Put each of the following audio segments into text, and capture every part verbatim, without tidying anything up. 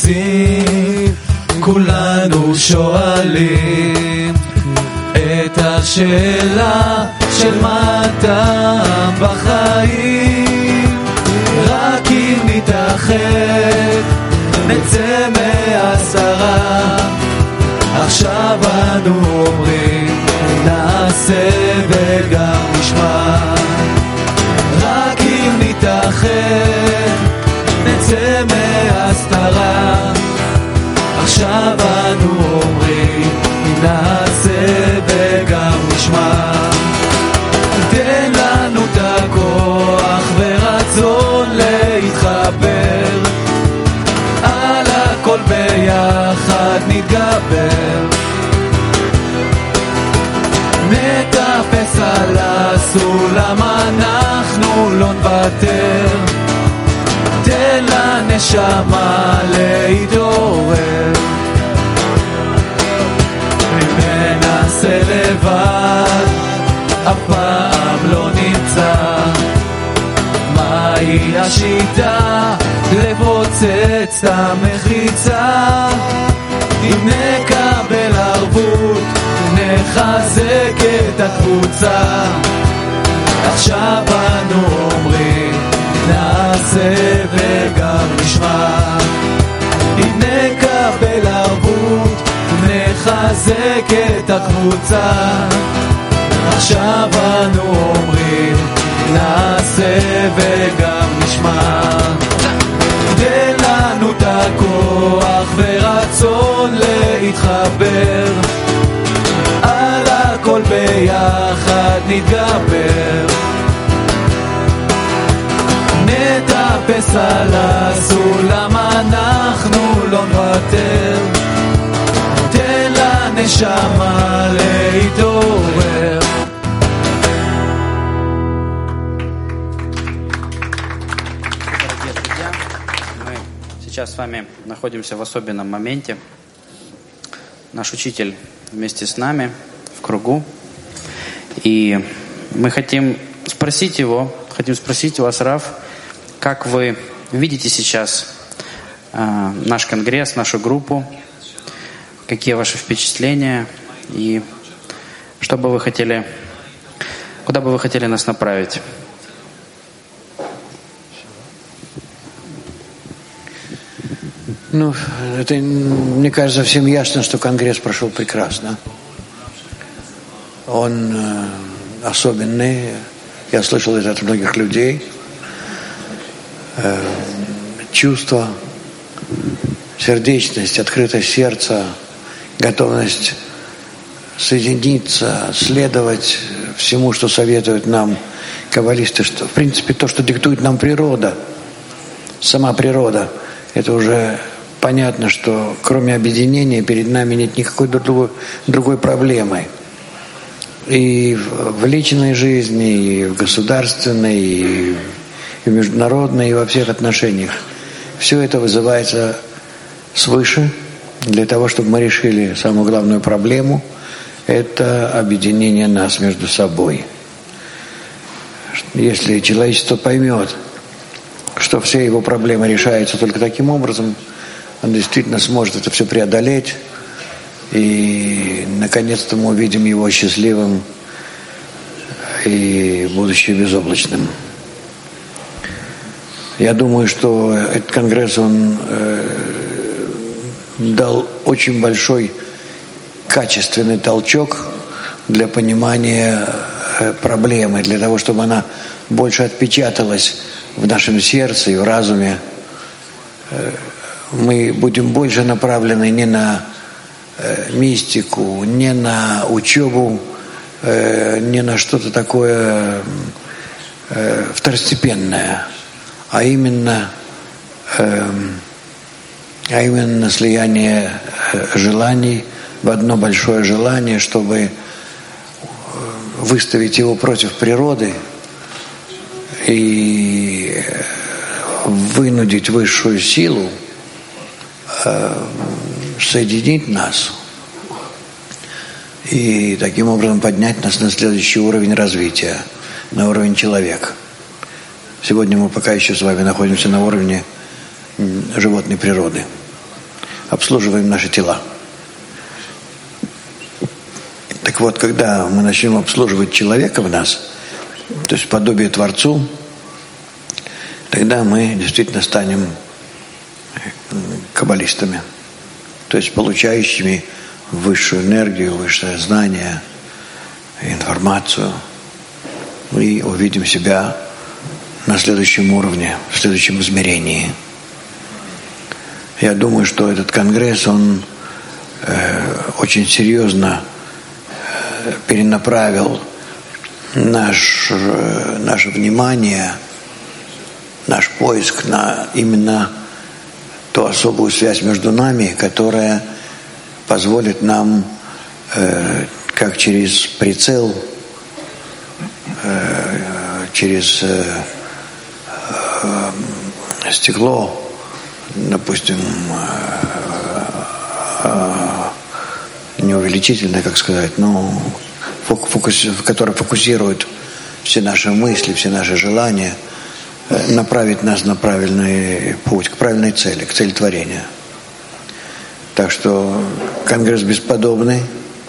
רוצים, כולנו שואלים את השאלה של מה הטעם בחיים. רק אם נתאחד נצא מהסערה. עכשיו אנו אומרים נעשה וגם נשמע. רק אם נתאחד נצא מהסתרה. עכשיו אנו אומרים נעשה וגם נשמע. תן לנו את הכוח ורצון להתחבר, על הכל ביחד נתגבר. נטפס על הסולם, אנחנו לא נוותר. תן לנשמה להתעורר. ננסה לבד, אף פעם לא נמצא מהי השיטה לפוצץ את המחיצה. אם נקבל ערבות נחזק את הקבוצה. עכשיו אנו אומרים נעשה וגם נשמע. אם נקבל ערבות נחזק את הקבוצה. עכשיו אנו אומרים נעשה וגם נשמע. תן לנו את הכוח ורצון להתחבר, על הכל ביחד נתגבר. נטפס על הסולם, אנחנו לא נוותר. תן לנשמה להתעורר. Сейчас с вами находимся в особенном моменте. Наш учитель вместе с нами в кругу. И мы хотим спросить его, хотим спросить вас, Рав, как вы видите сейчас э, наш конгресс, нашу группу, какие ваши впечатления и что бы вы хотели, куда бы вы хотели нас направить? Ну, это, мне кажется, всем ясно, что конгресс прошел прекрасно. Он э, особенный. Я слышал это от многих людей. Э, чувство, сердечность, открытость сердца, готовность соединиться, следовать всему, что советуют нам каббалисты, что, в принципе, то, что диктует нам природа, сама природа, это уже понятно, что кроме объединения перед нами нет никакой другой, другой проблемы. И в личной жизни, и в государственной, и в международной, и во всех отношениях. Все это вызывается свыше для того, чтобы мы решили самую главную проблему – это объединение нас между собой. Если человечество поймет, что все его проблемы решаются только таким образом, он действительно сможет это все преодолеть, и наконец-то мы увидим его счастливым и будущее безоблачным. Я думаю, что этот конгресс, он э, дал очень большой качественный толчок для понимания э, проблемы, для того, чтобы она больше отпечаталась в нашем сердце и в разуме. Э, мы будем больше направлены не на э, мистику, не на учебу, э, не на что-то такое э, второстепенное, а именно, э, а именно слияние э, желаний в одно большое желание, чтобы выставить его против природы и вынудить высшую силу соединить нас и таким образом поднять нас на следующий уровень развития, на уровень человека. Сегодня мы пока еще с вами находимся на уровне животной природы. обслуживаем наши тела. Так вот, когда мы начнем обслуживать человека в нас, то есть подобие Творцу, тогда мы действительно станем каббалистами, то есть получающими высшую энергию, высшее знание, информацию, и увидим себя на следующем уровне, в следующем измерении. Я думаю, что этот конгресс, он э, очень серьезно э, перенаправил наш, э, наше внимание, наш поиск на именно ту особую связь между нами, которая позволит нам, э, как через прицел, э, через э, э, стекло, допустим, не увеличительное, как сказать, но фокус, который фокусирует все наши мысли, все наши желания, направить нас на правильный путь, к правильной цели, к цели творения. Так что конгресс бесподобный.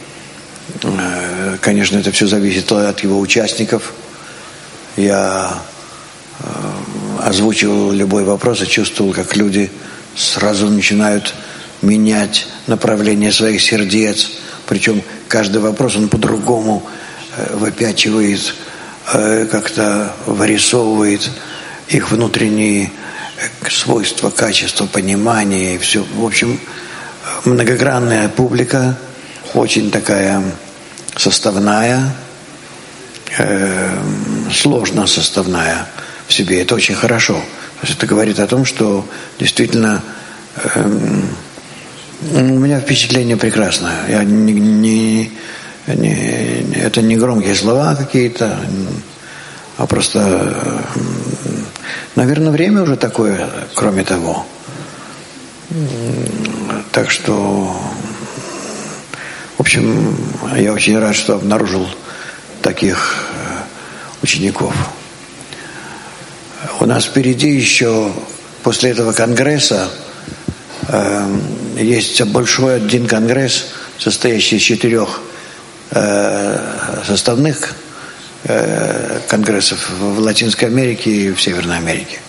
Конечно, это все зависит от его участников. Я озвучивал любой вопрос и чувствовал, как люди сразу начинают менять направление своих сердец. Причем каждый вопрос, он по-другому выпячивает, как-то вырисовывает их внутренние свойства, качества, понимания и все. В общем, многогранная публика, очень такая составная, э, сложно составная в себе. Это очень хорошо. То есть это говорит о том, что действительно э, у меня впечатление прекрасное. Я не, не, не, это не громкие слова какие-то, а просто, наверное, время уже такое, кроме того. Так что, в общем, я очень рад, что обнаружил таких учеников. У нас впереди еще, после этого конгресса, э, есть большой один конгресс, состоящий из четырех э, составных э, конгрессов в Латинской Америке и в Северной Америке.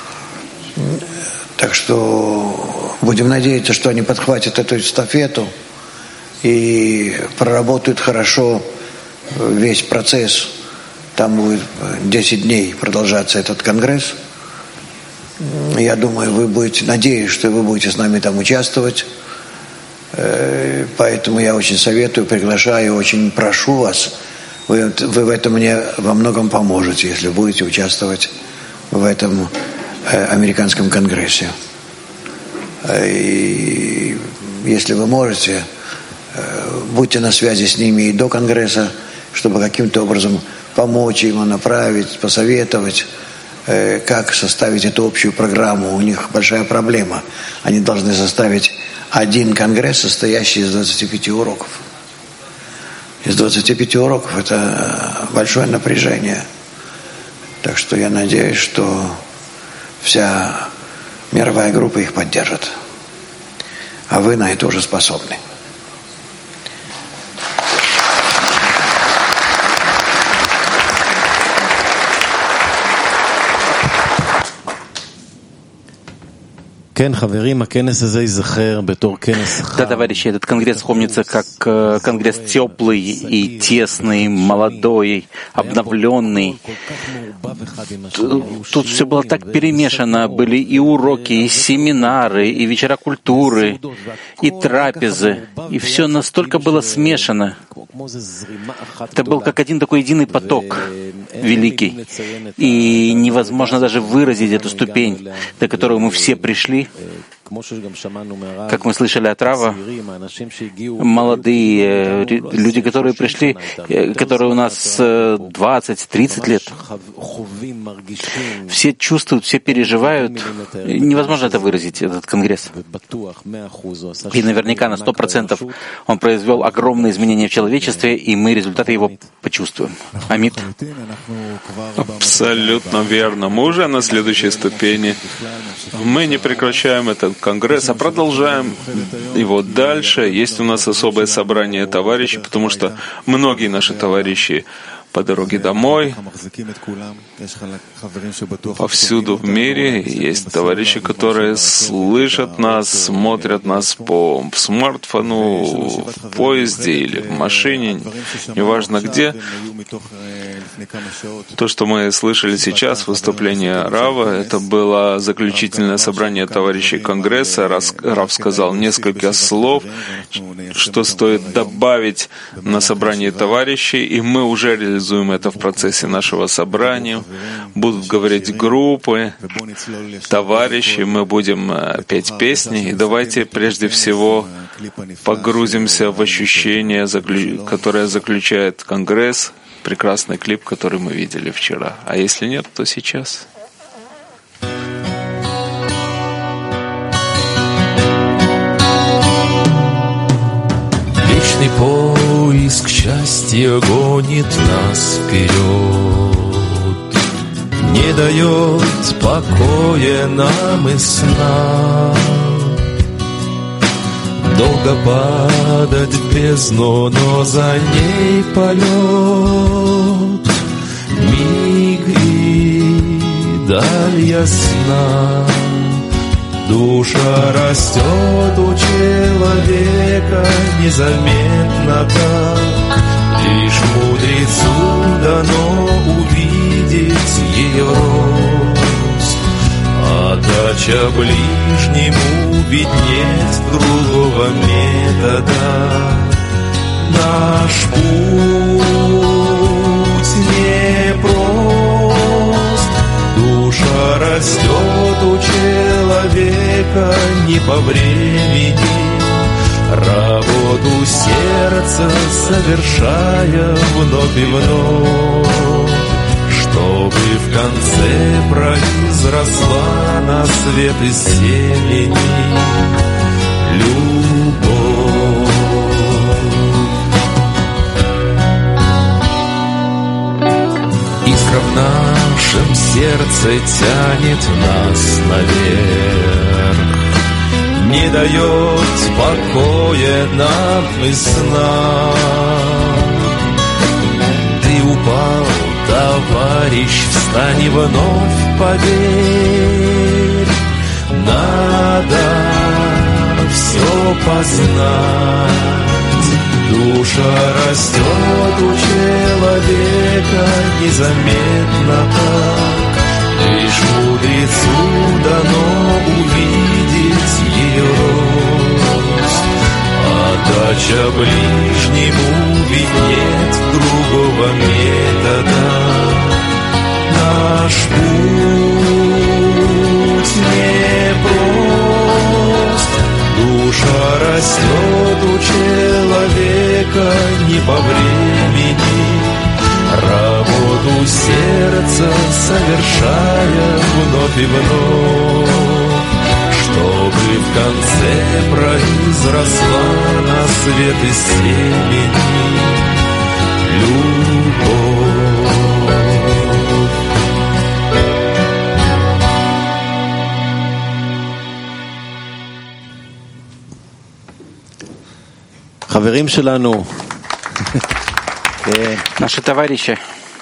Так что будем надеяться, что они подхватят эту эстафету и проработают хорошо весь процесс. Там будет десять дней продолжаться этот конгресс. Я думаю, вы будете, надеюсь, что вы будете с нами там участвовать. Поэтому я очень советую, приглашаю, очень прошу вас. Вы, вы в этом мне во многом поможете, если будете участвовать в этом американском конгрессе. И если вы можете, будьте на связи с ними и до конгресса, чтобы каким-то образом помочь им, направить, посоветовать, э, как составить эту общую программу. У них большая проблема. Они должны составить один конгресс, состоящий из двадцати пяти уроков. Из двадцати пяти уроков это большое напряжение. Так что я надеюсь, что вся мировая группа их поддержит. А вы на это уже способны. Да, товарищи, этот конгресс помнится как конгресс теплый и тесный, молодой, обновленный. Тут все было так перемешано. Были и уроки, и семинары, и вечера культуры, и трапезы. И все настолько было смешано. Это был как один такой единый поток великий. И невозможно даже выразить эту ступень, до которой мы все пришли. Как мы слышали от Рава, молодые люди, которые пришли, которые у нас двадцать-тридцать лет, все чувствуют, все переживают. Невозможно это выразить, этот конгресс. И наверняка на сто процентов он произвел огромные изменения в человечестве, и мы результаты его почувствуем. Амит. Абсолютно верно. Мы уже на следующей ступени. Мы не прекращаем этот Конгресса. Продолжаем его дальше. Есть у нас особое собрание товарищей, потому что многие наши товарищи по дороге домой, повсюду в мире есть товарищи, которые слышат нас, смотрят нас по смартфону, в поезде или в машине, неважно где. То, что мы слышали сейчас, выступление Рава, это было заключительное собрание товарищей Конгресса. Рав сказал несколько слов, что стоит добавить на собрание товарищей, и мы уже реализуем это в процессе нашего собрания. Будут говорить группы, товарищи, мы будем петь песни. И давайте прежде всего погрузимся в ощущение, которое заключает Конгресс, прекрасный клип, который мы видели вчера. А если нет, то сейчас. Вечный поиск счастья гонит нас вперед, не дает покоя нам и сна. Долго падать в бездну, но за ней полет, миг и даль ясна. Душа растет у человека незаметно так, лишь мудрецу дано увидеть ее рост. Отдача ближнему виднеть другого метода. Наш путь непрост, душа растет у человека не по времени, работу сердца совершая вновь и вновь, чтобы в конце произросла на свет из семени любовь. Искра в нашем сердце тянет нас наверх, не дает покоя нам и сна. Ты упал, товарищ, встань и вновь поверь, надо все познать. Душа растет у человека незаметно так, лишь мудрецу дано увидеть ее рост. Отдача ближнему виднеть другого метода. Наш путь непрост, душа растет у человека не по времени, работу сердца совершая вновь и вновь, чтобы в конце произросла на свет из семени любовь. חברים שלנו. Наши товарищи,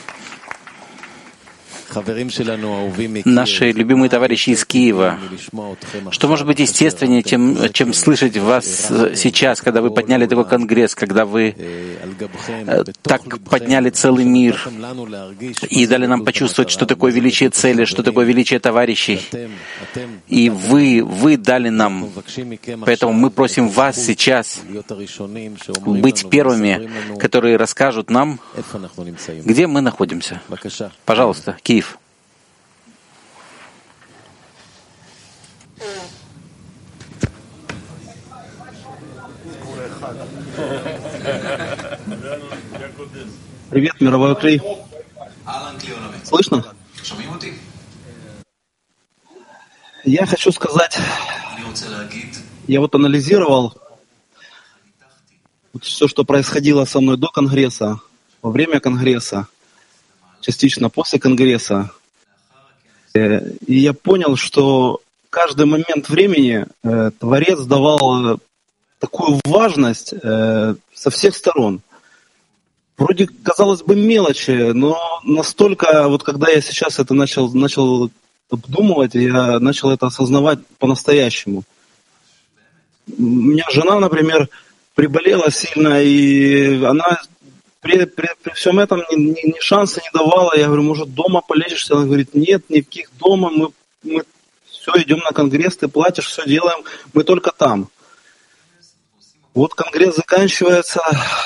наши любимые товарищи из Киева, что может быть естественнее, чем, чем слышать вас сейчас, когда вы подняли такой конгресс, когда вы так подняли целый мир и дали нам почувствовать, что такое величие цели, что такое величие товарищей. И вы, вы дали нам. Поэтому мы просим вас сейчас быть первыми, которые расскажут нам, где мы находимся. Пожалуйста, Киев. Привет, мировой Клей. Слышно? Я хочу сказать, я вот анализировал вот все, что происходило со мной до Конгресса, во время Конгресса, частично после Конгресса. И я понял, что каждый момент времени э, Творец давал такую важность э, со всех сторон. Вроде, казалось бы, мелочи, но настолько, вот когда я сейчас это начал, начал обдумывать, я начал это осознавать по-настоящему. У меня жена, например, приболела сильно, и она при, при, при всем этом ни, ни, ни шанса не давала. Я говорю, может, дома полечишься? Она говорит, нет, никаких дома, мы, мы все идем на конгресс, ты платишь, все делаем, мы только там. Вот конгресс заканчивается,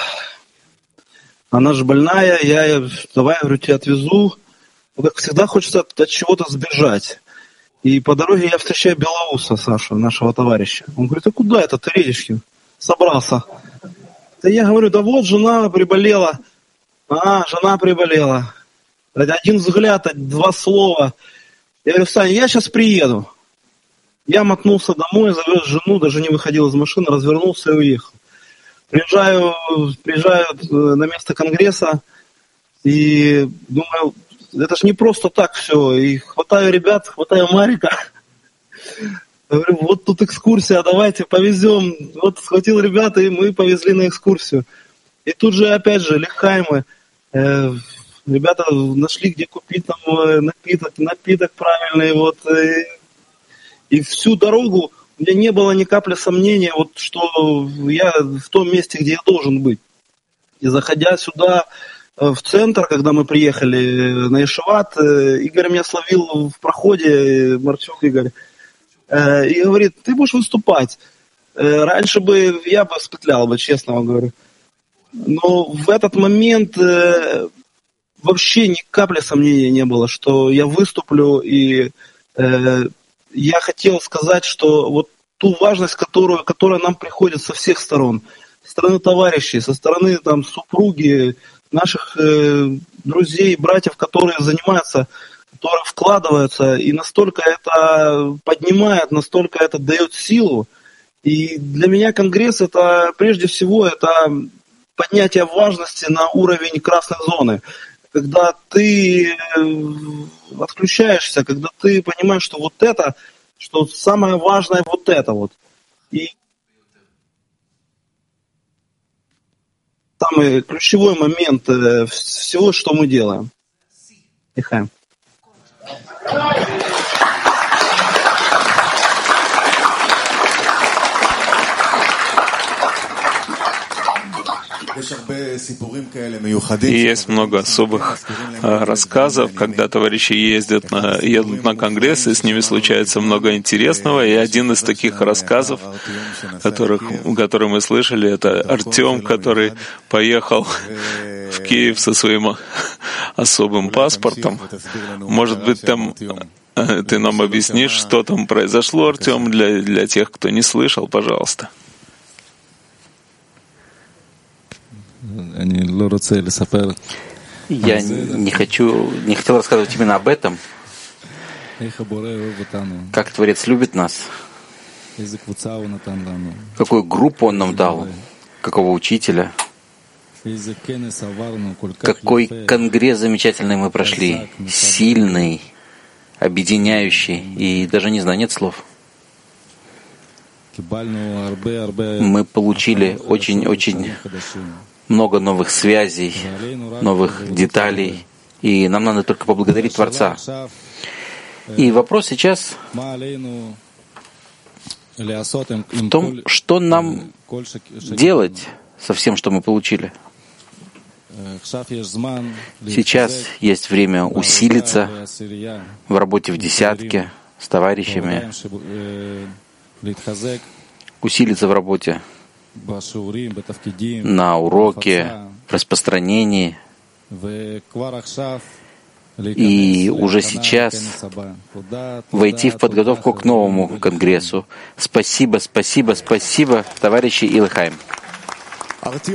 она же больная, я, давай, говорю, тебя отвезу. Как всегда хочется от, от чего-то сбежать. И по дороге я встречаю Белоуса, Сашу, нашего товарища. Он говорит, а куда это ты едешь? Собрался. Да я говорю, да вот жена приболела. А, жена приболела. Один взгляд, два слова. Я говорю, Саня, я сейчас приеду. Я мотнулся домой, завез жену, даже не выходил из машины, развернулся и уехал. Приезжаю, приезжаю на место конгресса и думаю, это же не просто так все. И хватаю ребят, хватаю Марика. Говорю, вот тут экскурсия, давайте повезем. Вот схватил ребят, и мы повезли на экскурсию. И тут же, опять же, Лихаймы. Э, ребята нашли, где купить там напиток, напиток правильный. Вот, и, и всю дорогу у меня не было ни капли сомнения, вот, что я в том месте, где я должен быть. И заходя сюда, в центр, когда мы приехали на Ешеват, Игорь меня словил в проходе, Марчук Игорь, и говорит, ты будешь выступать. Раньше бы я бы спетлял бы, честно вам говорю. Но в этот момент вообще ни капли сомнения не было, что я выступлю, и я хотел сказать, что вот ту важность, которую, которая нам приходит со всех сторон, со стороны товарищей, со стороны там, супруги, наших э, друзей, братьев, которые занимаются, которые вкладываются, и настолько это поднимает, настолько это дает силу. И для меня конгресс это прежде всего это поднятие важности на уровень красной зоны. Когда ты отключаешься, когда ты понимаешь, что вот это, что самое важное вот это вот. И самый ключевой момент всего, что мы делаем. Ихаим. И есть много особых э, рассказов, когда товарищи ездят на, едут на конгресс, и с ними случается много интересного. И один из таких рассказов, которых, который мы слышали, это Артем, который поехал в Киев со своим особым паспортом. Может быть, там э, ты нам объяснишь, что там произошло, Артем, для, для тех, кто не слышал, пожалуйста. Я не хочу, не хотел рассказывать именно об этом. Как Творец любит нас, какую группу Он нам дал, какого учителя, какой конгресс замечательный мы прошли, сильный, объединяющий, и даже не знаю, нет слов. Мы получили очень-очень много новых связей, новых деталей, и нам надо только поблагодарить Творца. И вопрос сейчас в том, что нам делать со всем, что мы получили. Сейчас есть время усилиться в работе в десятке с товарищами, усилиться в работе на уроке, в распространении. И уже сейчас войти в подготовку к новому конгрессу. Спасибо, спасибо, спасибо, товарищи Илхайм.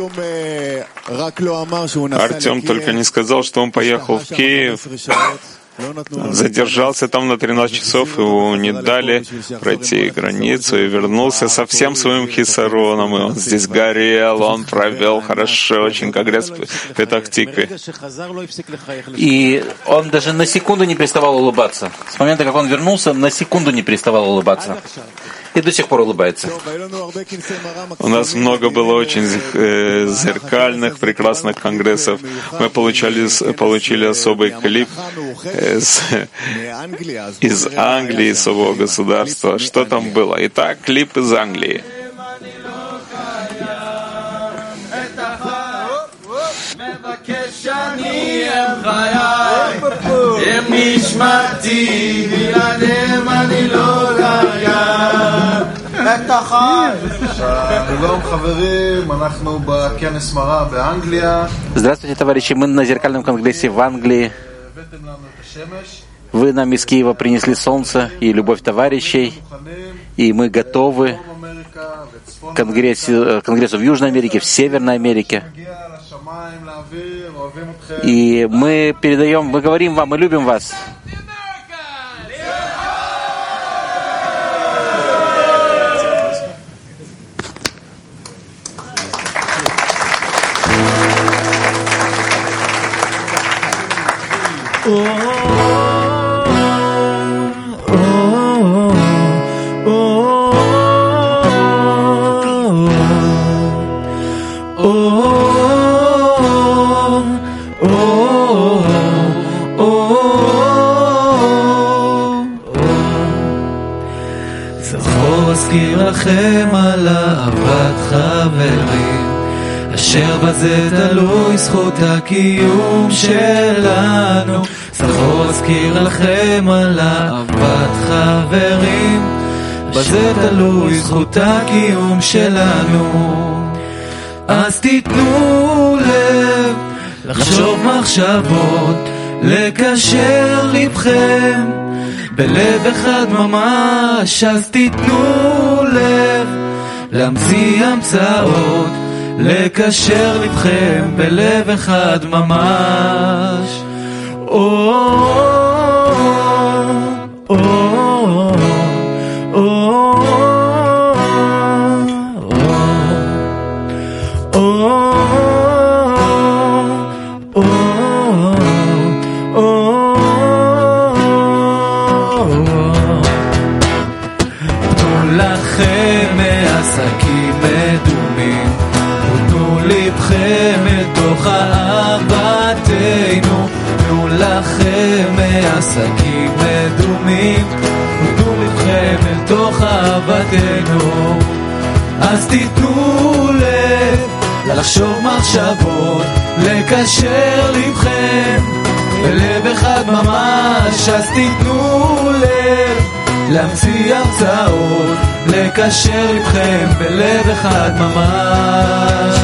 Артем только не сказал, что он поехал в Киев задержался там на тринадцать часов, ему не дали пройти границу и вернулся со всем своим хисароном, и он здесь горел, он провел хорошо очень конгресс в Петах-Тикве. И он даже на секунду не переставал улыбаться. С момента, как он вернулся, на секунду не переставал улыбаться. И до сих пор улыбается. У нас много было очень э, зеркальных, прекрасных конгрессов. Мы получали, получили особый клип из, из Англии, из своего государства. Что там было? Итак, клип из Англии. Здравствуйте, товарищи. Мы на зеркальном конгрессе в Англии. Вы нам из Киева принесли солнце и любовь товарищей, и мы готовы к конгрессу, конгрессу в Южной Америке, в Северной Америке. И мы передаем, мы говорим вам, мы любим вас. לכם על אהבת חברים אשר בזה תלוי זכות הקיום שלנו זכור אזכיר לכם על אהבת חברים בזה תלוי זכות הקיום שלנו אז תיתנו לב לחשוב מחשבות לקשר לבכם בלב אחד ממש, אז תיתנו לב להמציא המצאות, לקשר לבכם בלב אחד ממש. או, או, או, עסקים מדומים, תנו לבכם אל תוך אהבתנו. אז תיתנו לב, לחשוב מחשבות, לקשר לבכם, בלב אחד ממש. אז תיתנו לב, להמציא המצאות, לקשר לבכם, בלב אחד ממש.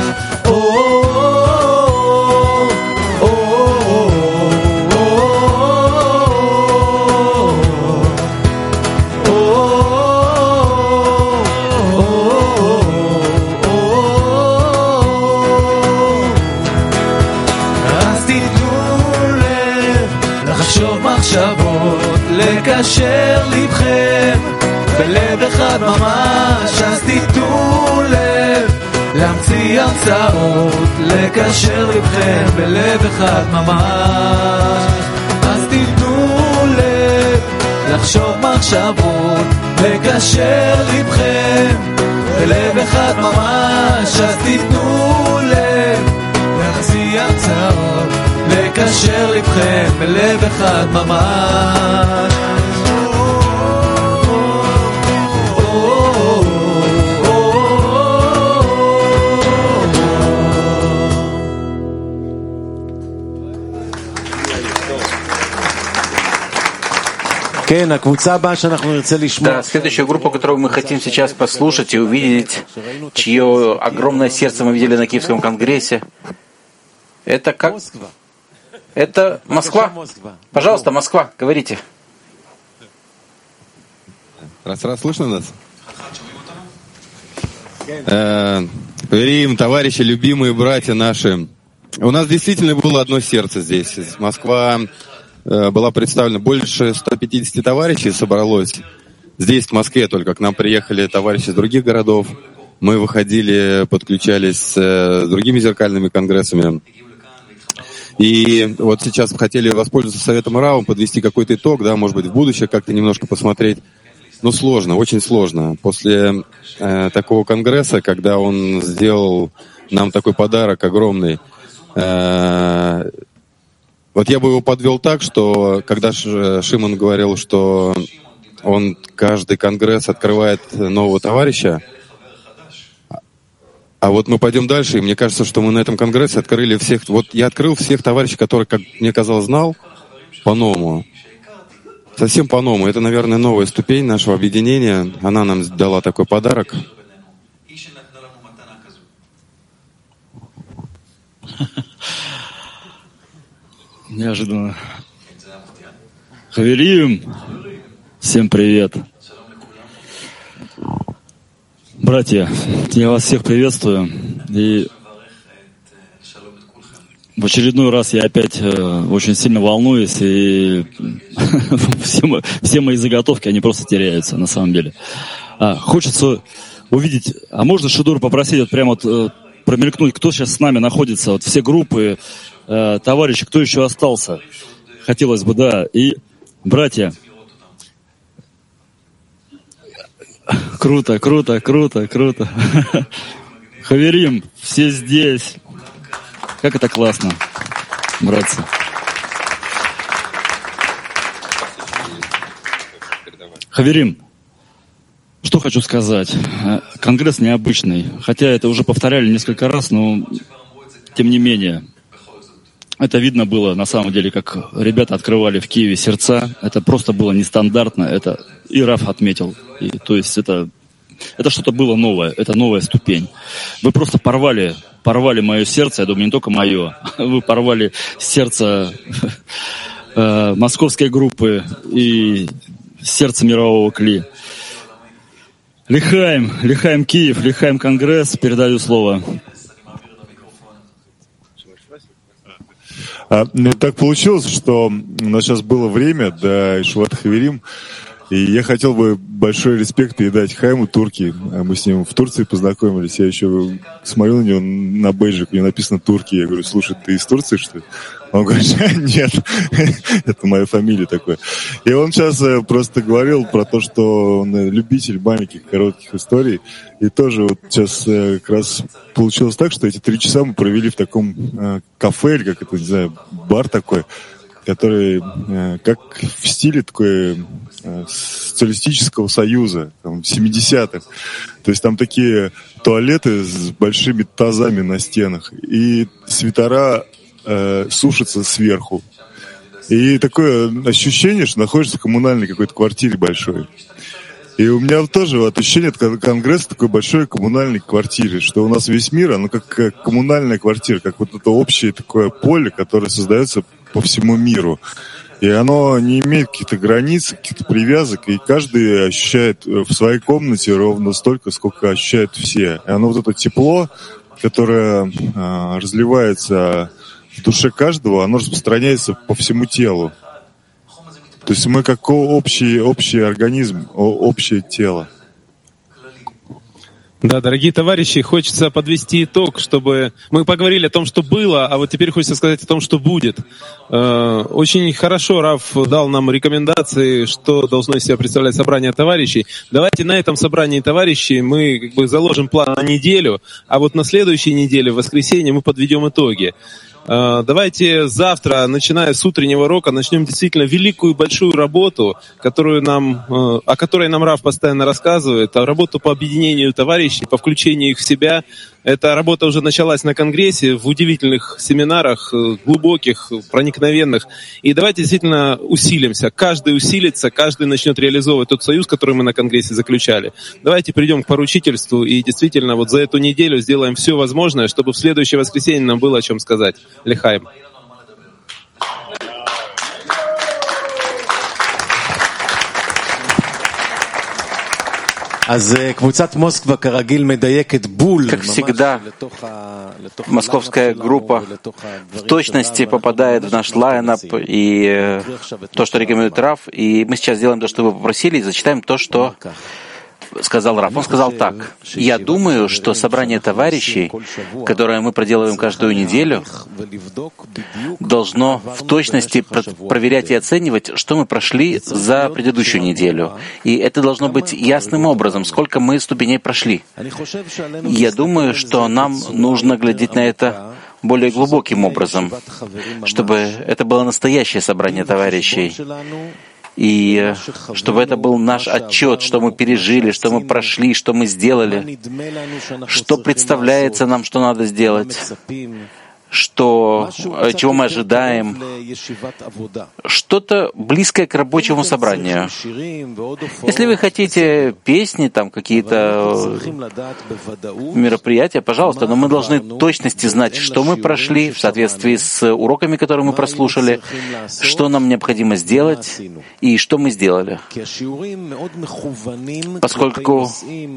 לקשר לבכם בלב אחד ממש אז תיתנו לב להמציא המצאות לקשר לבכם בלב אחד ממש אז תיתנו לב לחשוב מחשבות לקשר לבכם בלב אחד ממש אז תיתנו לב להמציא המצאות לקשר לבכם בלב אחד ממש Да, следующая группа, которую мы хотим сейчас послушать и увидеть, чье огромное сердце мы видели на Киевском конгрессе, это как? Это Москва. Пожалуйста, Москва, говорите. Раз, раз, слышно нас? Рим, товарищи, любимые братья наши. У нас действительно было одно сердце здесь. Москва, была представлена больше ста пятидесяти товарищей собралось. Здесь, в Москве только. К нам приехали товарищи из других городов. Мы выходили, подключались с другими зеркальными конгрессами. И вот сейчас хотели воспользоваться советом РАВ, подвести какой-то итог, да, может быть, в будущее как-то немножко посмотреть. Ну, сложно, очень сложно. После э, такого конгресса, когда он сделал нам такой подарок огромный, э, вот я бы его подвел так, что когда Шимон говорил, что он каждый конгресс открывает нового товарища, а вот мы пойдем дальше, и мне кажется, что мы на этом конгрессе открыли всех... Вот я открыл всех товарищей, которых, как мне казалось, знал по-новому. Совсем по-новому. Это, наверное, новая ступень нашего объединения. Она нам дала такой подарок. Неожиданно. Хаверим! Всем привет! Братья, я вас всех приветствую. И в очередной раз я опять э, очень сильно волнуюсь, и все, все мои заготовки, они просто теряются на самом деле. А, хочется увидеть, а можно Шидур попросить вот прямо вот, э, промелькнуть, кто сейчас с нами находится, вот все группы, э, товарищи, кто еще остался? Хотелось бы, да. И, братья, круто, круто, круто, круто. Хаверим, все здесь. Как это классно, братцы. Хаверим, что хочу сказать. Конгресс необычный. Хотя это уже повторяли несколько раз, но тем не менее. Это видно было, на самом деле, как ребята открывали в Киеве сердца. Это просто было нестандартно. Это и Раф отметил. И, то есть это, это что-то было новое. Это новая ступень. Вы просто порвали, порвали мое сердце. Я думаю, не только мое. Вы порвали сердце э, московской группы и сердце мирового Кли. Лихаим, Лихаим Киев, Лихаим Конгресс. Передаю слово. А, ну, так получилось, что у нас сейчас было время до Ишват Хаверим, и я хотел бы большой респект передать Хайму Турки. Мы с ним в Турции познакомились. Я еще смотрю на него, на бейджик, у него написано Турки. Я говорю, слушай, ты из Турции, что ли? Он говорит, нет, это моя фамилия такая. И он сейчас просто говорил про то, что он любитель маленьких, коротких историй. И тоже вот сейчас как раз получилось так, что эти три часа мы провели в таком кафе, или как это, не знаю, бар такой, который как в стиле такой социалистического союза, там, семидесятых. То есть там такие туалеты с большими тазами на стенах. И свитера сушится сверху. И такое ощущение, что находишься в коммунальной какой-то квартире большой. И у меня тоже вот ощущение от конгресса такой большой коммунальной квартиры, что у нас весь мир, оно как коммунальная квартира, как вот это общее такое поле, которое создается по всему миру. И оно не имеет каких-то границ, каких-то привязок, и каждый ощущает в своей комнате ровно столько, сколько ощущают все. И оно вот это тепло, которое а, разливается в душе каждого, оно распространяется по всему телу. То есть мы как общий, общий организм, общее тело. Да, дорогие товарищи, хочется подвести итог, чтобы мы поговорили о том, что было, а вот теперь хочется сказать о том, что будет. Очень хорошо Раф дал нам рекомендации, что должно из себя представлять собрание товарищей. Давайте на этом собрании товарищей мы как бы заложим план на неделю, а вот на следующей неделе, в воскресенье, мы подведем итоги. Давайте завтра, начиная с утреннего урока, начнем действительно великую большую работу, которую нам, о которой нам Раф постоянно рассказывает, а работу по объединению товарищей, по включению их в себя. Эта работа уже началась на Конгрессе, в удивительных семинарах, глубоких, проникновенных. И давайте действительно усилимся. Каждый усилится, каждый начнет реализовывать тот союз, который мы на Конгрессе заключали. Давайте придем к поручительству и действительно вот за эту неделю сделаем все возможное, чтобы в следующее воскресенье нам было о чем сказать. Лихаим. Как всегда, московская группа в точности попадает в наш лайнап и то, что рекомендует Рав. И мы сейчас сделаем то, что вы попросили, и зачитаем то, что сказал Рав. Он сказал так: «Я думаю, что собрание товарищей, которое мы проделываем каждую неделю, должно в точности проверять и оценивать, что мы прошли за предыдущую неделю. И это должно быть ясным образом, сколько мы ступеней прошли. Я думаю, что нам нужно глядеть на это более глубоким образом, чтобы это было настоящее собрание товарищей. И чтобы это был наш отчет, что мы пережили, что мы прошли, что мы сделали, что представляется нам, что надо сделать, что, чего мы ожидаем, что-то близкое к рабочему собранию. Если вы хотите песни, там какие-то мероприятия, пожалуйста, но мы должны в точности знать, что мы прошли в соответствии с уроками, которые мы прослушали, что нам необходимо сделать и что мы сделали. Поскольку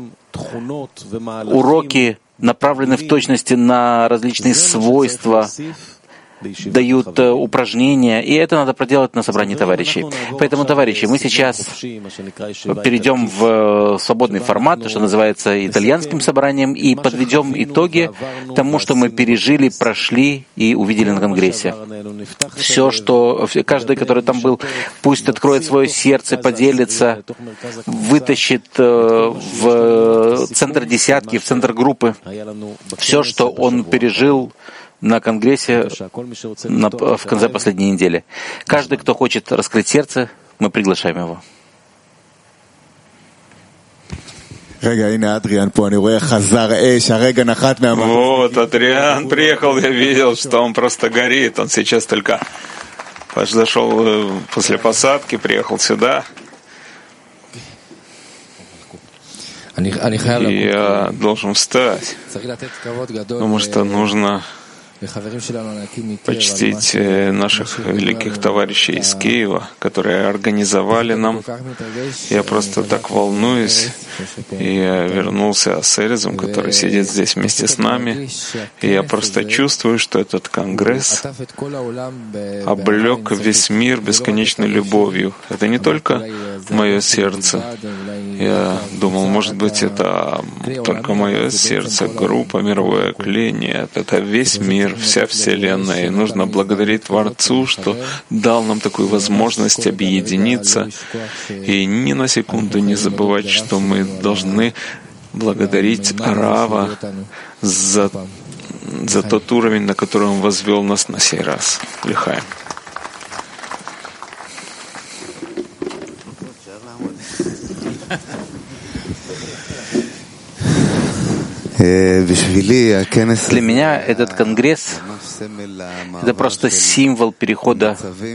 уроки направлены в точности на различные свойства, дают упражнения, и это надо проделать на собрании товарищей. Поэтому, товарищи, мы сейчас перейдем в свободный формат, что называется итальянским собранием, и подведем итоги тому, что мы пережили, прошли и увидели на Конгрессе. Все, что каждый, который там был, пусть откроет свое сердце, поделится, вытащит в центр десятки, в центр группы все, что он пережил на Конгрессе на, в конце последней недели. Каждый, кто хочет раскрыть сердце, мы приглашаем его. Вот, Адриан приехал, я видел, что он просто горит. Он сейчас только зашел после посадки, приехал сюда. И я должен встать, потому что нужно почтить наших великих товарищей из Киева, которые организовали нам. Я просто так волнуюсь. И я вернулся с Эрезом, который сидит здесь вместе с нами. И я просто чувствую, что этот конгресс облег весь мир бесконечной любовью. Это не только мое сердце. Я думал, может быть, это только мое сердце, группа, мировое кление. Это весь мир, вся Вселенная. И нужно благодарить Творцу, что дал нам такую возможность объединиться и ни на секунду не забывать, что мы должны благодарить Рава за, за тот уровень, на который он возвел нас на сей раз. Лихаем. Для меня этот конгресс — это просто символ перехода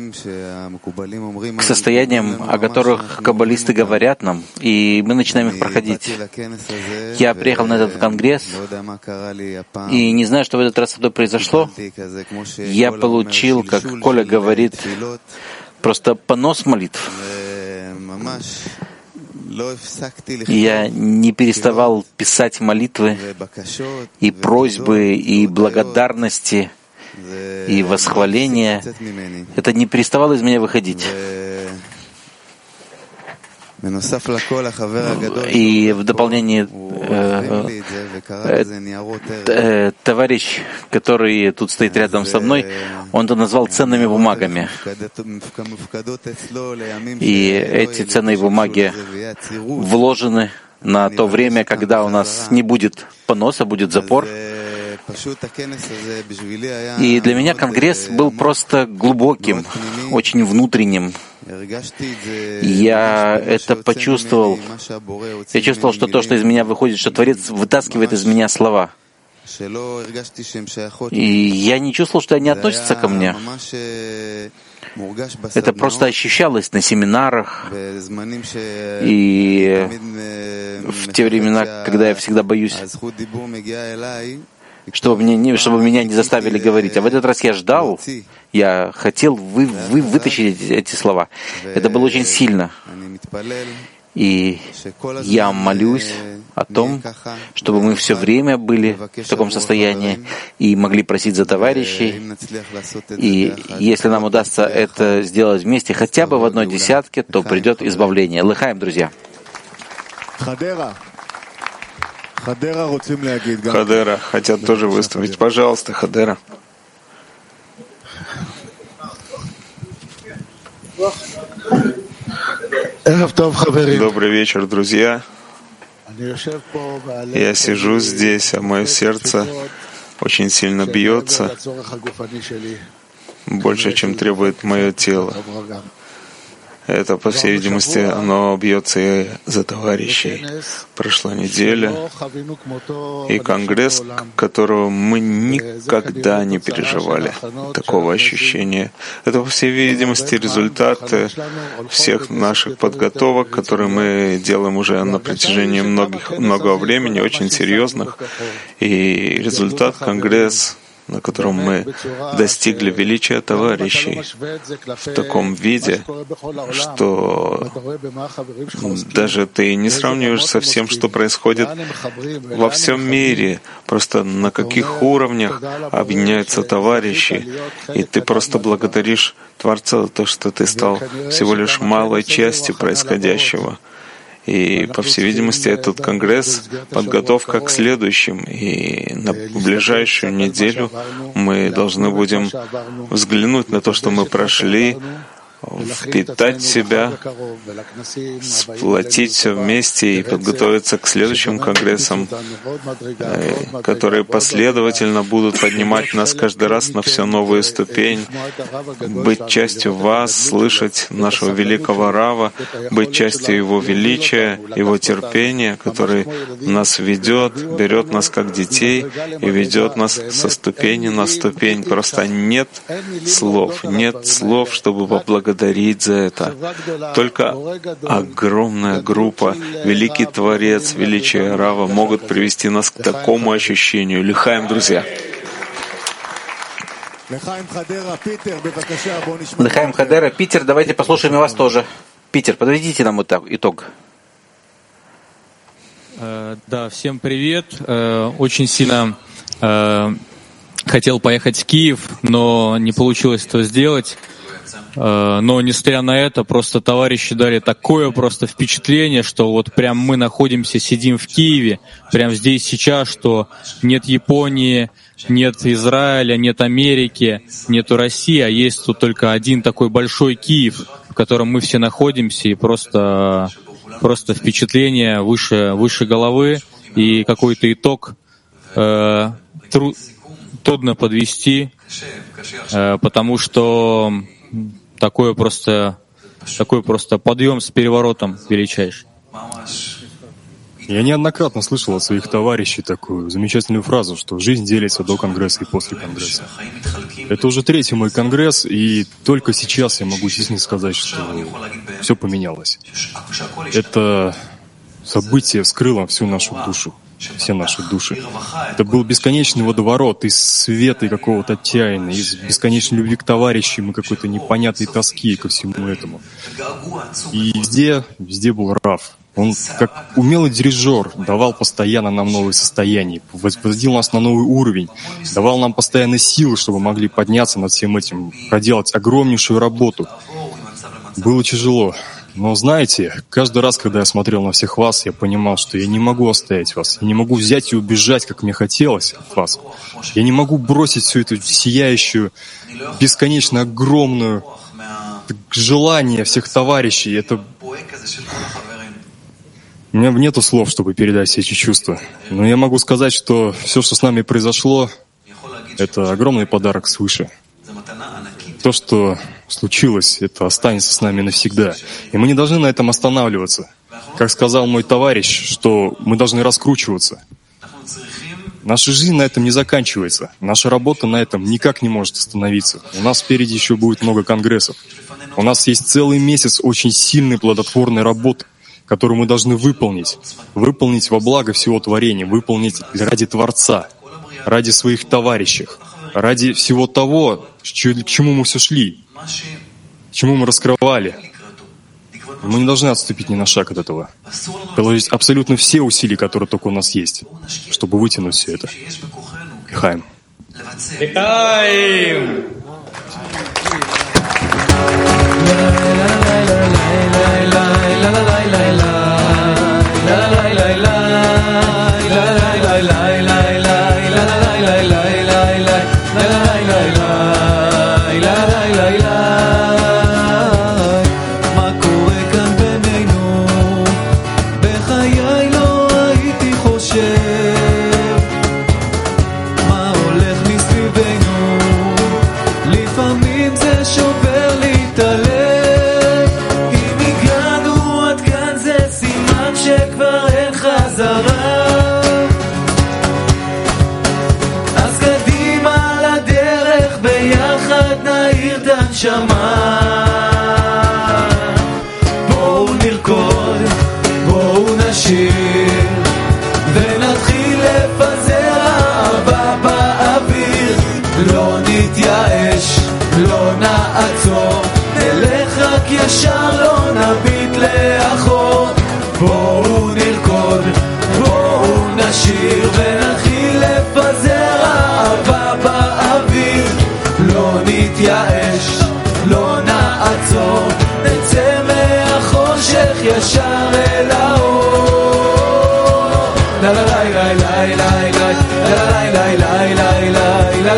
к состояниям, о которых каббалисты говорят нам, и мы начинаем их проходить. Я приехал на этот конгресс, и не знаю, что в этот раз со мной произошло. Я получил, как Коля говорит, просто понос молитв. Я не переставал писать молитвы и просьбы, и благодарности, и восхваления. Это не переставало из меня выходить. И в дополнение э, э, товарищ, который тут стоит рядом со мной, он это назвал ценными бумагами. И эти ценные бумаги вложены на то время, когда у нас не будет поноса, будет запор. И для меня конгресс был просто глубоким, очень внутренним. Я это почувствовал. Я чувствовал, что то, что из меня выходит, что Творец вытаскивает из меня слова. И я не чувствовал, что они относятся ко мне. Это просто ощущалось на семинарах и в те времена, когда я всегда боюсь, чтобы, мне не, чтобы меня не заставили говорить. А в этот раз я ждал, я хотел вы, вы, вытащить эти, эти слова. Это было очень сильно. И я молюсь о том, чтобы мы все время были в таком состоянии и могли просить за товарищей. И если нам удастся это сделать вместе хотя бы в одной десятке, то придет избавление. Лыхаем, друзья. Хадера хотят тоже выступить. Пожалуйста, Хадера. Добрый вечер, друзья. Я сижу здесь, а мое сердце очень сильно бьется, больше, чем требует мое тело. Это, по всей видимости, оно бьется и за товарищей. Прошла неделя, и конгресс, которого мы никогда не переживали, такого ощущения. Это, по всей видимости, результат всех наших подготовок, которые мы делаем уже на протяжении многих, многого времени, очень серьезных. И результат конгресс, на котором мы достигли величия товарищей в таком виде, что даже ты не сравниваешь со всем, что происходит во всем мире, просто на каких уровнях объединяются товарищи, и ты просто благодаришь Творца за то, что ты стал всего лишь малой частью происходящего. И, по всей видимости, этот конгресс — подготовка к следующим. И на ближайшую неделю мы должны будем взглянуть на то, что мы прошли, впитать себя, сплотить все вместе и подготовиться к следующим конгрессам, которые последовательно будут поднимать нас каждый раз на все новую ступень, быть частью вас, слышать нашего великого Рава, быть частью Его величия, Его терпения, который нас ведет, берет нас как детей и ведет нас со ступени на ступень. Просто нет слов, нет слов, чтобы поблагодарить благодарить за это. Только огромная группа, великий Творец, величие Рава могут привести нас к такому ощущению. Лихаем, друзья! Лихаем Хадера, Питер, давайте послушаем и вас тоже. Питер, подведите нам итог. Да, всем привет. Очень сильно хотел поехать в Киев, но не получилось это сделать. Но, несмотря на это, просто товарищи дали такое просто впечатление, что вот прям мы находимся, сидим в Киеве, прям здесь сейчас, что нет Японии, нет Израиля, нет Америки, нету России, а есть тут только один такой большой Киев, в котором мы все находимся, и просто, просто впечатление выше, выше головы, и какой-то итог э, тру, трудно подвести, э, потому что Такое просто, такой просто подъем с переворотом величайший. Я неоднократно слышал от своих товарищей такую замечательную фразу, что жизнь делится до конгресса и после конгресса. Это уже третий мой конгресс, и только сейчас я могу честно сказать, что все поменялось. Это событие вскрыло всю нашу душу, все наши души. Это был бесконечный водоворот из света и какого-то отчаяния, из бесконечной любви к товарищам и какой-то непонятной тоски ко всему этому. И везде, везде был Рав. Он, как умелый дирижер, давал постоянно нам новые состояния, возводил нас на новый уровень, давал нам постоянно силы, чтобы могли подняться над всем этим, проделать огромнейшую работу. Было тяжело. Но знаете, каждый раз, когда я смотрел на всех вас, я понимал, что я не могу оставить вас. Я не могу взять и убежать, как мне хотелось от вас. Я не могу бросить всю эту сияющую, бесконечно огромную желание всех товарищей. Это... У меня нету слов, чтобы передать все эти чувства. Но я могу сказать, что все, что с нами произошло, это огромный подарок свыше. То, что случилось, это останется с нами навсегда. И мы не должны на этом останавливаться. Как сказал мой товарищ, что мы должны раскручиваться. Наша жизнь на этом не заканчивается. Наша работа на этом никак не может остановиться. У нас впереди еще будет много конгрессов. У нас есть целый месяц очень сильной плодотворной работы, которую мы должны выполнить. Выполнить во благо всего творения, выполнить ради Творца, ради своих товарищей, ради всего того, к чему мы все шли, к чему мы раскрывали. Мы не должны отступить ни на шаг от этого. Приложить абсолютно все усилия, которые только у нас есть, чтобы вытянуть все это. Хайм. Хайм! בואו נרקוד, בואו נשיר ונתחיל לפזר אהבה באוויר. לא נתייאש, לא נעצור, נלך רק ישר, לא נביט לאחור. בואו נרקוד, בואו נשיר ונתחיל לפזר אהבה באוויר. לא נתייאש, לא נעצור, נצא מהחושך ישר אל האור. לה לה לה לה לה לה לה לה לה לה לה לה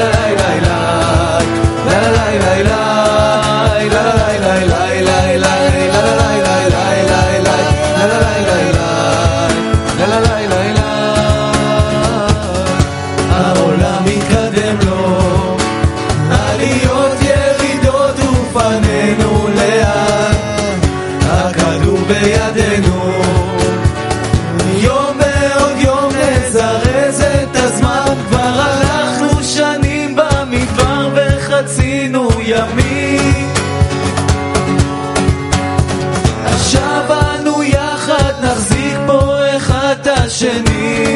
העולם מתקדם לו, עליות ירידות ופנינו לאט, הכדור בידינו, יום ועוד יום נזרז את הזמן. כבר הלכנו שנים במדבר וחצינו ימים, עכשיו אנו יחד נחזיק בו אחד את השני.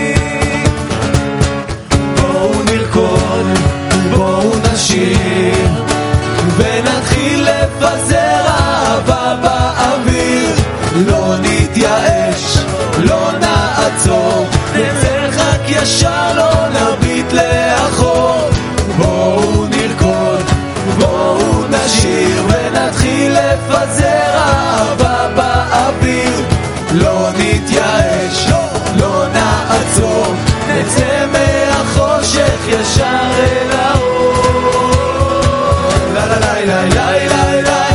בואו נרקוד, בואו נשיר ונתחיל לפזר אהבה באוויר. לא נתייאש, לא נעצור, נלך רק ישר, לא נביט לאחור. בואו נרקוד, בואו נשיר ונתחיל לפזר אהבה באוויר. לא נתייאש, לא נעצור, נצא מהחושך ישר אל האור. לה לה לה לה לה לה לה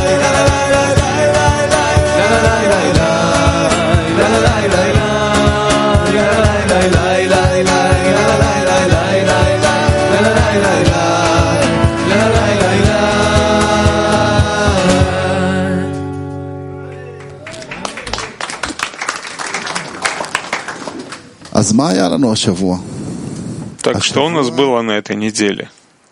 אז מה היה לנו השבוע? Так что у нас было на этой неделе?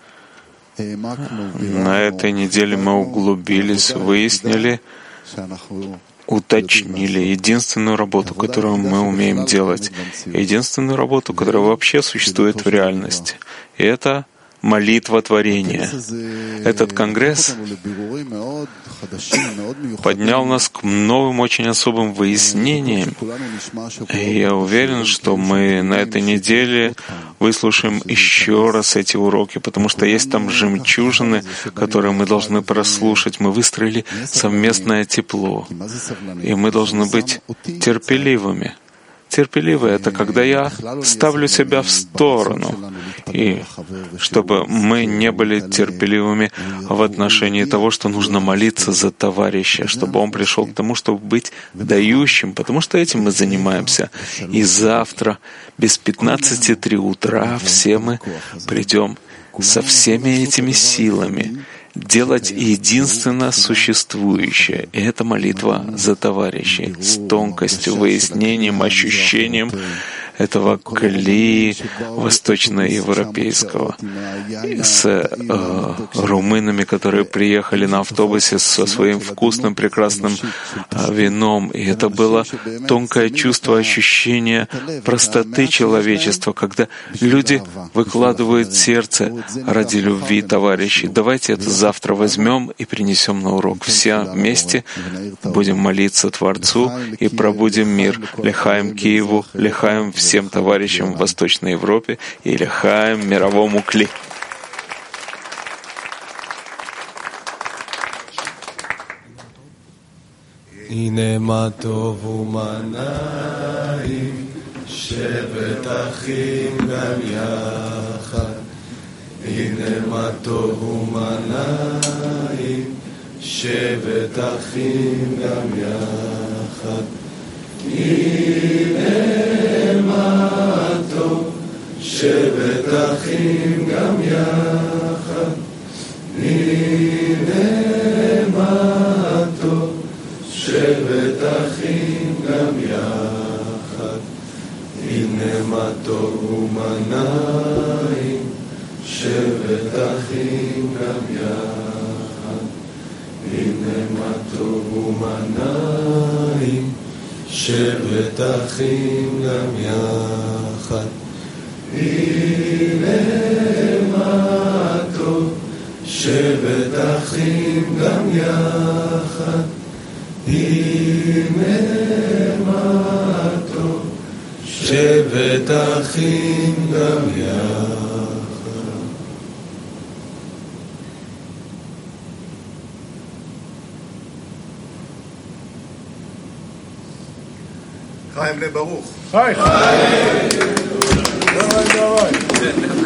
На этой неделе мы углубились, выяснили, уточнили единственную работу, которую мы умеем делать, единственную работу, которая вообще существует в реальности. И это молитва творения. Этот конгресс поднял нас к новым, очень особым выяснениям. И я уверен, что мы на этой неделе выслушаем еще раз эти уроки, потому что есть там жемчужины, которые мы должны прослушать. Мы выстроили совместное тепло, и мы должны быть терпеливыми. Терпеливый — это когда я ставлю себя в сторону, и чтобы мы не были терпеливыми в отношении того, что нужно молиться за товарища, чтобы он пришел к тому, чтобы быть дающим, потому что этим мы занимаемся. И завтра без пятнадцати три утра все мы придем со всеми этими силами делать единственно существующее. И это молитва за товарищей с тонкостью, выяснением, ощущением этого кли восточноевропейского с э, румынами, которые приехали на автобусе со своим вкусным, прекрасным э, вином. И это было тонкое чувство, ощущение простоты человечества, когда люди выкладывают сердце ради любви товарищей. Давайте это завтра возьмем и принесем на урок. Все вместе будем молиться Творцу и пробудем мир. Лехаем Киеву, лехаем всем товарищам в Восточной Европе и лехаем мировому кли. הנה מה טוב ומה נעים, שבת אחים גם יחד. הנה מה טוב ומה נעים, שבת אחים גם יחד. הנה מה טוב, שבת אחים גם יחד. הנה מה טוב, שבת אחים גם יחד. הנה מה טוב ומה נעים, שבת אחים גם יחד. הנה מה טוב ומה נעים, שבת אחים גם יחד. הנה מה טוב, שבת אחים גם יחד. הנה מה טוב, שבת אחים גם יחד. חיים לברוך. חיים. חיים.